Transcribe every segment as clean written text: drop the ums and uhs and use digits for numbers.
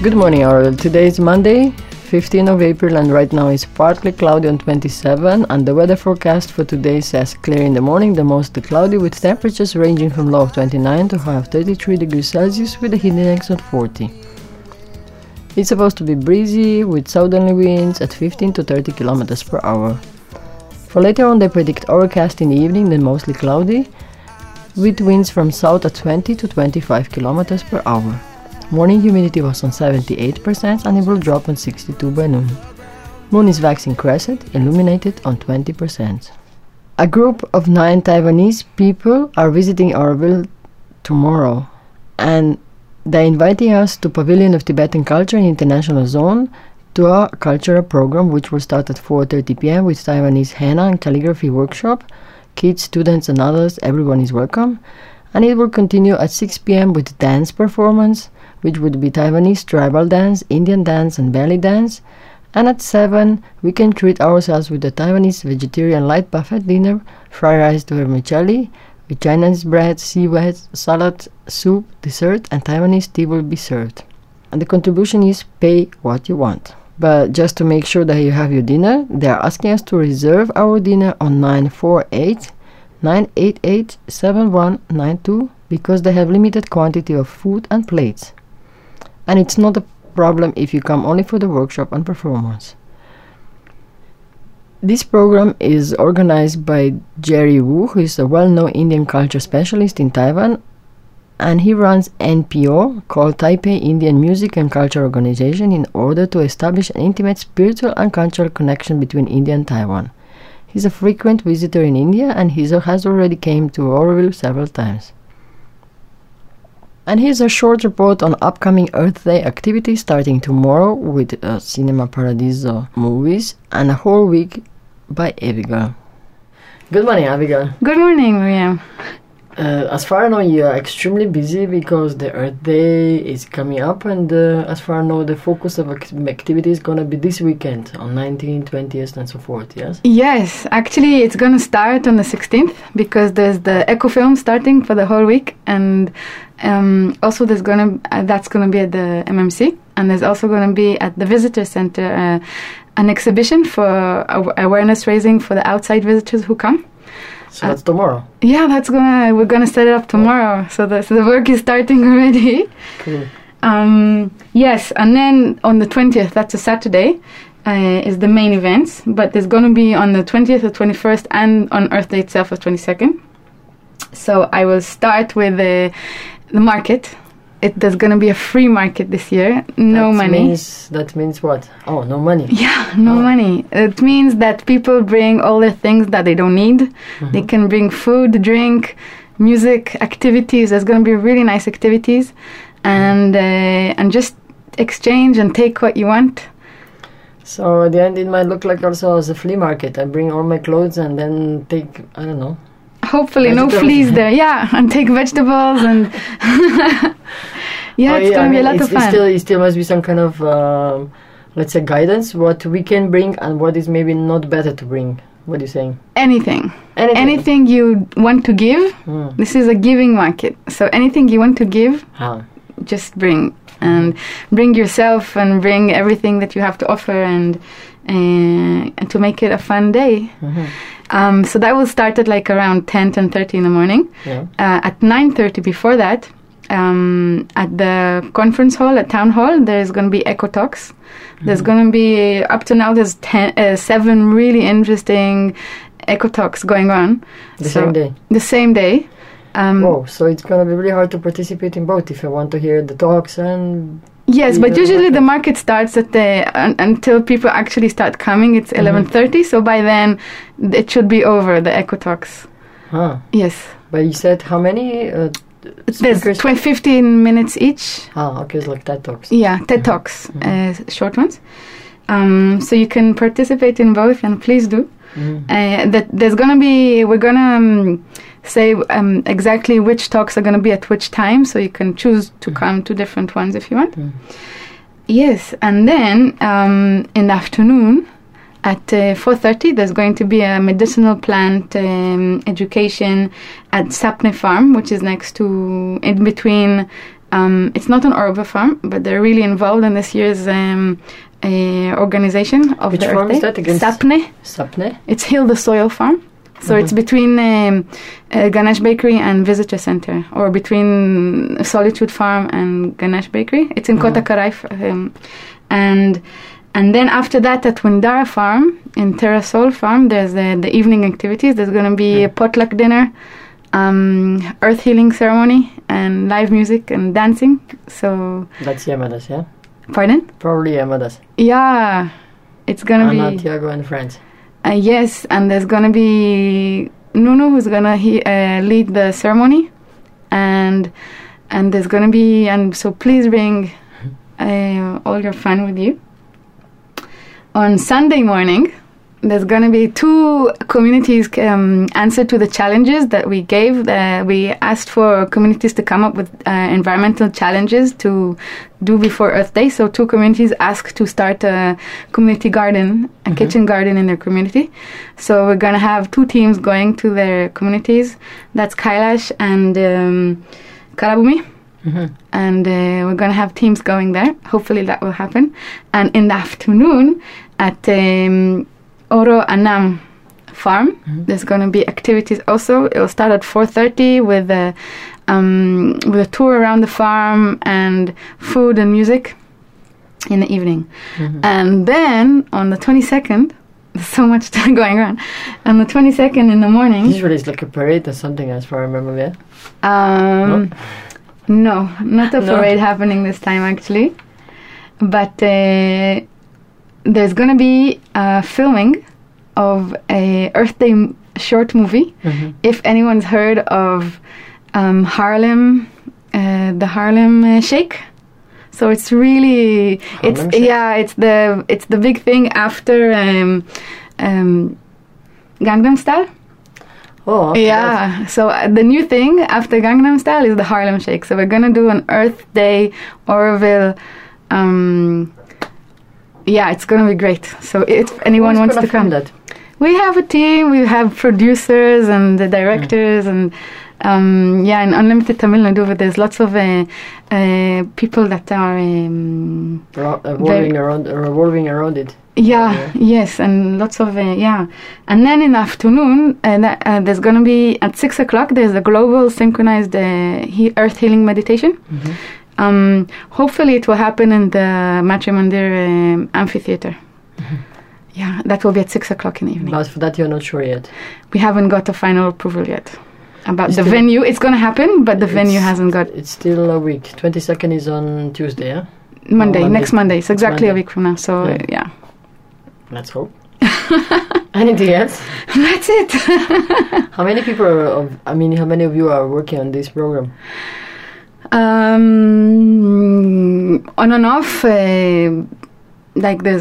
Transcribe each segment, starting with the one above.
Good morning, Aurel. Today is Monday, 15th of April, and right now it's partly cloudy on 27, and the weather forecast for today says clear in the morning, the mostly cloudy, with temperatures ranging from low of 29 to high of 33 degrees Celsius with a heat index of 40. It's supposed to be breezy with southerly winds at 15 to 30 kilometers per hour. For later on, they predict overcast in the evening, then mostly cloudy, with winds from south at 20 to 25 kilometers per hour. Morning humidity was on 78% and it will drop on 62 by noon. Moon is waxing crescent, illuminated on 20%. A group of 9 Taiwanese people are visiting Oroville tomorrow, and they're inviting us to Pavilion of Tibetan Culture in International Zone to a cultural program which will start at 4:30 p.m. with Taiwanese henna and calligraphy workshop. Kids, students and others, everyone is welcome. And it will continue at 6 p.m. with dance performance, which would be Taiwanese tribal dance, Indian dance and belly dance. And at 7, we can treat ourselves with a Taiwanese vegetarian light buffet dinner, fried rice to vermicelli, with Chinese bread, seaweed, salad, soup, dessert, and Taiwanese tea will be served. And the contribution is pay what you want. But just to make sure that you have your dinner, they are asking us to reserve our dinner on 948-988-7192 because they have limited quantity of food and plates. And it's not a problem if you come only for the workshop and performance. This program is organized by Jerry Wu, who is a well-known Indian culture specialist in Taiwan, and he runs NPO, called Taipei Indian Music and Culture Organization, in order to establish an intimate spiritual and cultural connection between India and Taiwan. He's a frequent visitor in India, and he has already came to Oroville several times. And here's a short report on upcoming Earth Day activities starting tomorrow with Cinema Paradiso movies and a whole week by Abigail. Good morning, Abigail. Good morning, Miriam. As far as I know, you are extremely busy because the Earth Day is coming up, and as far as I know, the focus of activity is going to be this weekend on 19th, 20th, and so forth, yes? Yes, actually, it's going to start on the 16th because there's the Ecofilm starting for the whole week, and also that's going to be at the MMC, and there's also going to be at the Visitor Center an exhibition for awareness raising for the outside visitors who come. So that's tomorrow. Yeah, we're gonna set it up tomorrow. So the work is starting already. Cool. Yes, and then on the 20th, that's a Saturday, is the main events. But there's gonna be on the 20th, the 21st, and on Earth Day itself, the 22nd. So I will start with the market. There's going to be a free market this year. No money. That means what? Oh, no money. Yeah, no money. It means that people bring all the things that they don't need. Mm-hmm. They can bring food, drink, music, activities. There's going to be really nice activities. And just exchange and take what you want. So at the end it might look like also as a flea market. I bring all my clothes and then take, I don't know. Hopefully no fleas there, yeah, and take vegetables and it's going to be a lot of fun. It still must be some kind of, let's say, guidance, what we can bring and what is maybe not better to bring. What are you saying? Anything you want to give. This is a giving market, so anything you want to give, just bring. And bring yourself and bring everything that you have to offer and to make it a fun day. So that will start at like around 10:30 in the morning. Yeah. At 9:30 before that, at the conference hall, at Town Hall, there's going to be Eco Talks. There's going to be, up to now, there's 7 really interesting Eco Talks going on. The same day? The same day. So it's going to be really hard to participate in both if I want to hear the talks and... Yes, but usually the market starts at until people actually start coming. It's 11:30, so by then it should be over, the Eco Talks. Yes. But you said how many There's 15 minutes each. Okay, it's like TED Talks. Yeah, TED Talks, short ones. So you can participate in both, and please do. We're gonna say exactly which talks are gonna be at which time, so you can choose to come to different ones if you want. Yes, and then in the afternoon at 4:30, there's going to be a medicinal plant education at Sapne Farm, which is in between It's not an Orba farm, but they're really involved in this year's organization of Which the farm Earth is Day. that against? Sapne? It's Heal the Soil Farm. So it's between Ganesh Bakery and Visitor Center, or between Solitude Farm and Ganesh Bakery. It's in Kota Karai. And then after that, at Windara Farm, in Terrasol Farm, there's the evening activities. There's going to be a potluck dinner, earth healing ceremony, and live music and dancing. So That's Yamadas, yeah? Pardon? Probably Yamadas. Yeah. It's going to Anna, be... Tiago and friends. Yes, and there's going to be Nuno who's going to lead the ceremony. And there's going to be... And so please bring all your fun with you. On Sunday morning, there's going to be 2 communities answer to the challenges that we gave. We asked for communities to come up with environmental challenges to do before Earth Day. So 2 communities asked to start a community garden, a kitchen garden in their community. So we're going to have 2 teams going to their communities. That's Kailash and Karabumi. And we're going to have teams going there. Hopefully that will happen. And in the afternoon at Oro Anam farm, there's going to be activities also. It will start at 4:30 with a tour around the farm and food and music in the evening. And then on the 22nd, there's so much going on. On the 22nd in the morning... Usually it's like a parade or something, as far as I remember, yeah? No, not a parade happening this time, actually. But there's going to be filming of a Earth Day short movie. If anyone's heard of Harlem, the Harlem Shake. So it's really... It's the big thing after Gangnam Style. Oh, okay. Yeah. So the new thing after Gangnam Style is the Harlem Shake. So we're gonna do an Earth Day Oroville. It's gonna be great. So if anyone wants to come, we have a team. We have producers and the directors and. In Unlimited Tamil Nadu, there's lots of people that are revolving around it. Yes, and lots of And then in the afternoon, there's going to be at 6:00. There's a global synchronized earth healing meditation. Hopefully, it will happen in the Matri Mandir amphitheater. Yeah, that will be at 6:00 in the evening. But for that, you're not sure yet. We haven't got a final approval yet. About the venue, it's going to happen, but the venue hasn't got... It's still a week. 22nd is on Tuesday, yeah? Monday, next Monday. It's exactly a week from now, so yeah. Let's hope. Anything else? That's it. How many people how many of you are working on this program? On and off, there's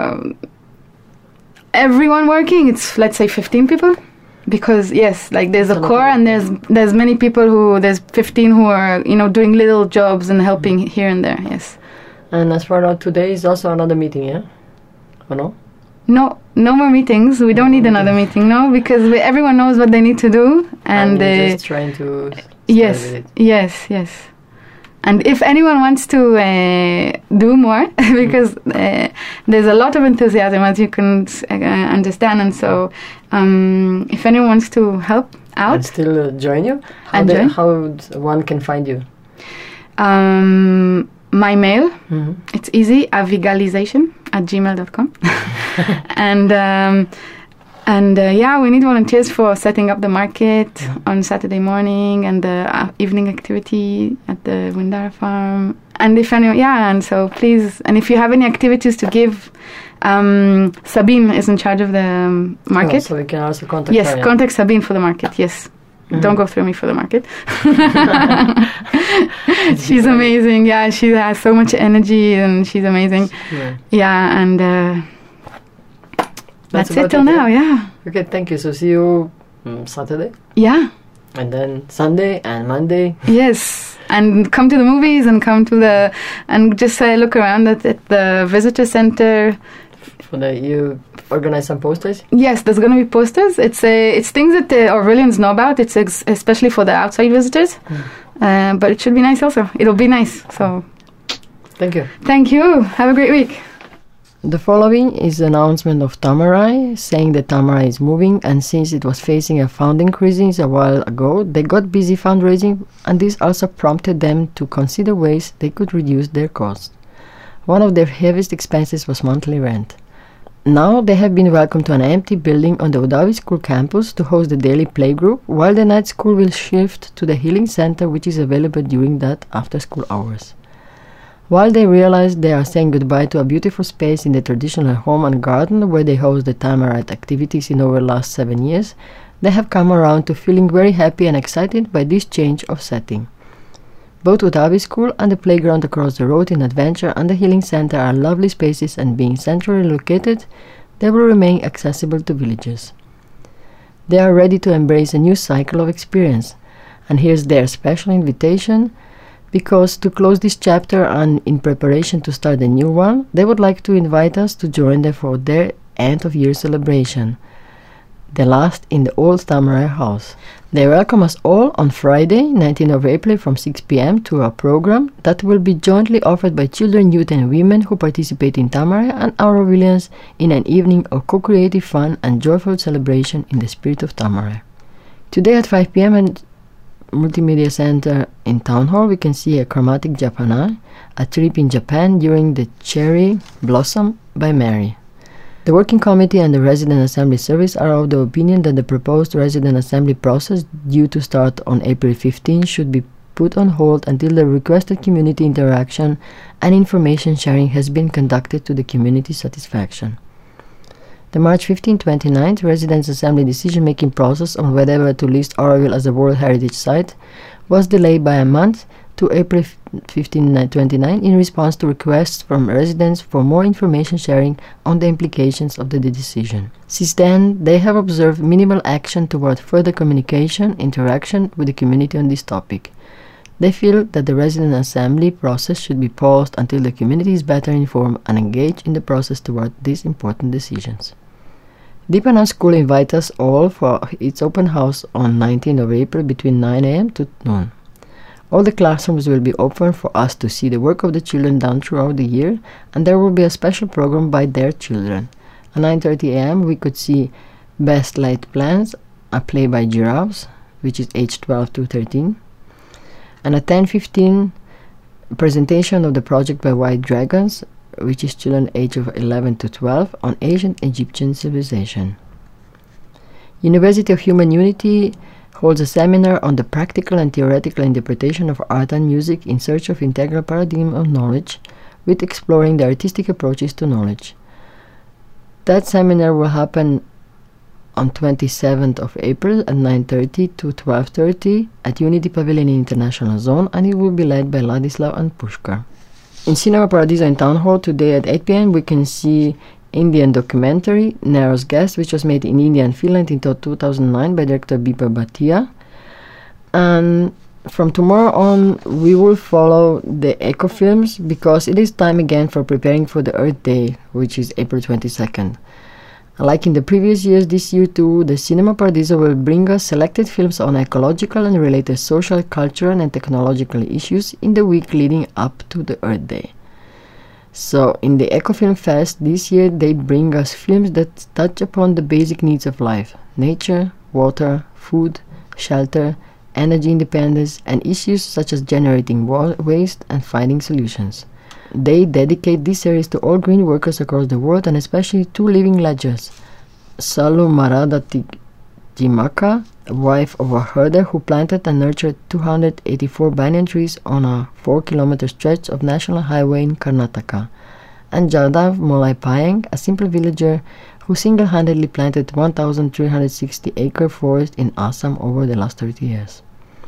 everyone working, it's, let's say, 15 people. Because there's a core and there's many people there's 15 who are doing little jobs and helping here and there. Yes. And as far as today is also another meeting, yeah? Or no? No more meetings. We don't need another meeting, no, because everyone knows what they need to do, and you're just trying to. Yes. And if anyone wants to do more, because there's a lot of enthusiasm, as you can understand, and so if anyone wants to help out... And still join you? How one can find you? My mail, it's easy, avigalization@gmail.com. And we need volunteers for setting up the market on Saturday morning and the evening activity at the Windara farm. And if anyone, and so please, and if you have any activities to give, Sabine is in charge of the market. So we can also contact her. Yes, contact Sabine for the market, yes. Don't go through me for the market. She's amazing. Yeah, she has so much energy and she's amazing. Yeah, and... That's it till now, yeah. Okay, thank you. So see you Saturday? Yeah. And then Sunday and Monday? Yes. And come to the movies and and just look around at the visitor center. You organize some posters? Yes, there's going to be posters. It's things that Orvillians know about. It's especially for the outside visitors. But it should be nice also. It'll be nice. So, thank you. Thank you. Have a great week. The following is the announcement of Tamarai, saying that Tamarai is moving, and since it was facing a funding crisis a while ago, they got busy fundraising, and this also prompted them to consider ways they could reduce their costs. One of their heaviest expenses was monthly rent. Now they have been welcomed to an empty building on the Udavi School campus to host the daily playgroup, while the night school will shift to the Healing Center, which is available during that after-school hours. While they realize they are saying goodbye to a beautiful space in the traditional home and garden where they host the Tamarai activities in over the last 7 years, they have come around to feeling very happy and excited by this change of setting. Both Udavi School and the playground across the road in Adventure and the Healing Center are lovely spaces, and being centrally located, they will remain accessible to villagers. They are ready to embrace a new cycle of experience, and here's their special invitation, because to close this chapter and in preparation to start a new one, they would like to invite us to join them for their end-of-year celebration, the last in the old Tamarai house. They welcome us all on Friday, 19th of April from 6 p.m. to a program that will be jointly offered by children, youth and women who participate in Tamarai and Aurovilians in an evening of co-creative fun and joyful celebration in the spirit of Tamarai. Today at 5 p.m. at Multimedia Center in Town Hall, we can see a chromatic Japanai, a trip in Japan during the Cherry Blossom by Mary. The Working Committee and the Resident Assembly Service are of the opinion that the proposed Resident Assembly process, due to start on April 15, should be put on hold until the requested community interaction and information sharing has been conducted to the community's satisfaction. The March 15-29 Residents' Assembly decision-making process on whether to list Auroville as a World Heritage Site was delayed by a month to April 15-29 in response to requests from residents for more information sharing on the implications of the decision. Since then, they have observed minimal action toward further communication, interaction with the community on this topic. They feel that the Resident Assembly process should be paused until the community is better informed and engaged in the process toward these important decisions. Deepanand School invites us all for its open house on 19th of April between 9 a.m. to noon. All the classrooms will be open for us to see the work of the children done throughout the year, and there will be a special program by their children. At 9:30 a.m. we could see Best Laid Plans, a play by Giraffes, which is age 12 to 13, and at 10:15 presentation of the project by White Dragons, which is children age of 11 to 12, on ancient Egyptian civilization. University of Human Unity holds a seminar on the practical and theoretical interpretation of art and music in search of integral paradigm of knowledge, with exploring the artistic approaches to knowledge. That seminar will happen on 27th of April at 9:30 to 12:30 at Unity Pavilion in International Zone, and it will be led by Ladislav and Pushkar. In Cinema Paradiso in Town Hall today at 8 p.m. we can see Indian documentary Nero's Guest, which was made in India and Finland in 2009 by director Bipa Bhatia. And from tomorrow on we will follow the eco films, because it is time again for preparing for the Earth Day, which is April 22nd. Like in the previous years, this year too, the Cinema Paradiso will bring us selected films on ecological and related social, cultural and technological issues in the week leading up to the Earth Day. So in the Ecofilm Fest this year, they bring us films that touch upon the basic needs of life: nature, water, food, shelter, energy independence, and issues such as generating waste and finding solutions. They dedicate this series to all green workers across the world, and especially two living legends: Salu Marada Timaka, wife of a herder who planted and nurtured 284 banyan trees on a 4-kilometer stretch of national highway in Karnataka, and Jadav Molai Payeng, a simple villager who single-handedly planted 1,360-acre forest in Assam over the last 30 years.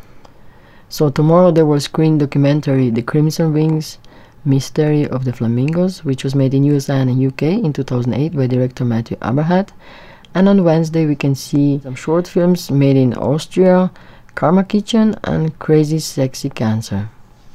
So tomorrow they will screen documentary The Crimson Wings, Mystery of the Flamingos, which was made in USA and in UK in 2008 by director Matthew Aberhat. And on Wednesday we can see some short films made in Austria, Karma Kitchen and Crazy Sexy Cancer.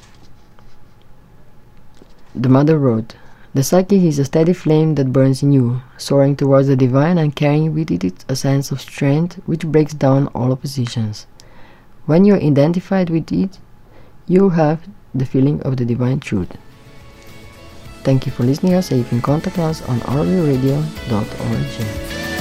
The Mother Road. The psyche is a steady flame that burns in you, soaring towards the divine and carrying with it a sense of strength which breaks down all oppositions. When you are identified with it, you have the feeling of the divine truth. Thank you for listening us, and you can contact us on orlyradio.org.